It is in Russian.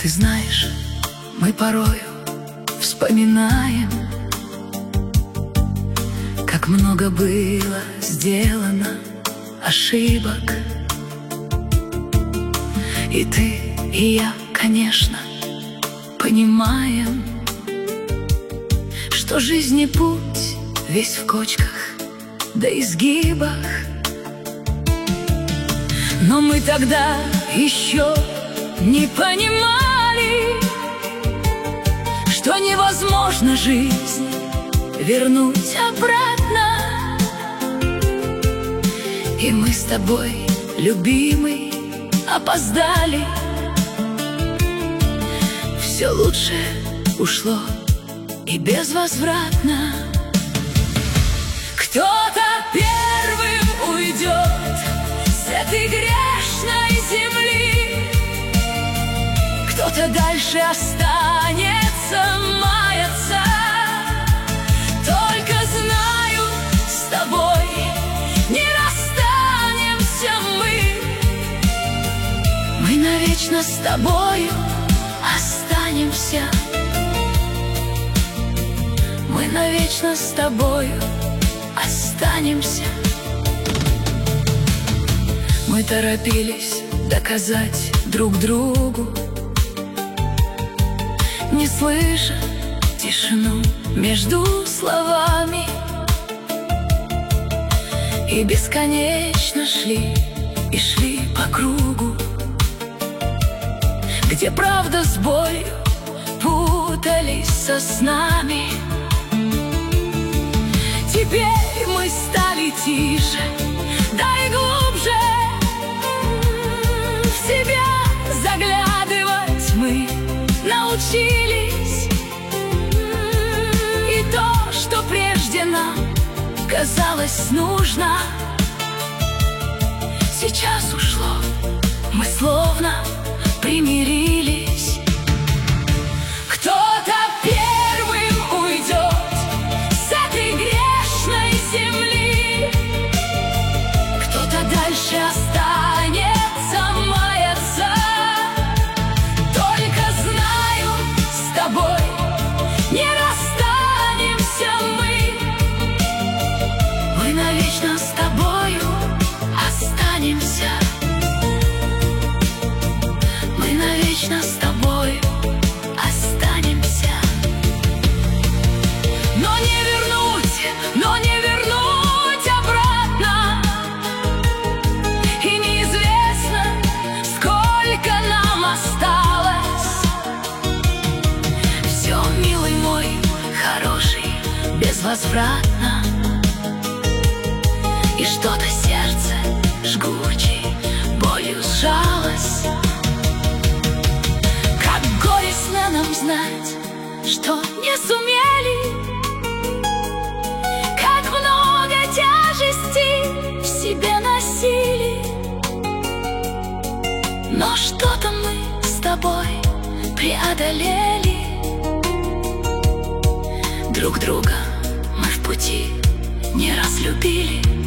Ты знаешь, мы порою вспоминаем, как много было сделано ошибок. И ты, и я, конечно, понимаем, что жизни путь весь в кочках да изгибах. Но мы тогда еще не понимали, что невозможно жизнь вернуть обратно. И мы с тобой, любимый, опоздали. Все лучшее ушло и безвозвратно. Кто-то первым уйдет с этой грешной земли, кто-то дальше останется маяться. Только знаю, с тобой не расстанемся мы. Мы навечно с тобою останемся. Мы навечно с тобою останемся. Мы торопились доказать друг другу, не слыша тишину между словами, и бесконечно шли и шли по кругу, где правда с болью путались со снами. Теперь мы стали тише, да и глубже в себя заглядывать мы научились. И то, что прежде нам казалось нужно, сейчас ушло, мы словно примирились. Кто-то первым уйдет с этой грешной земли, кто-то дальше останется маяться. Только знаю, с тобой не расстанемся мы. Мы навечно с тобою останемся. Мы навечно с тобой останемся. Но не вернуть обратно. И неизвестно, сколько нам осталось. Все, милый мой, хороший, безвозвратно. И что-то сердце жгучей болью сжалось. Как горестно нам знать, что не сумели, как много тяжести в себе носили. Но что-то мы с тобой преодолели. Друг друга мы в пути не разлюбили.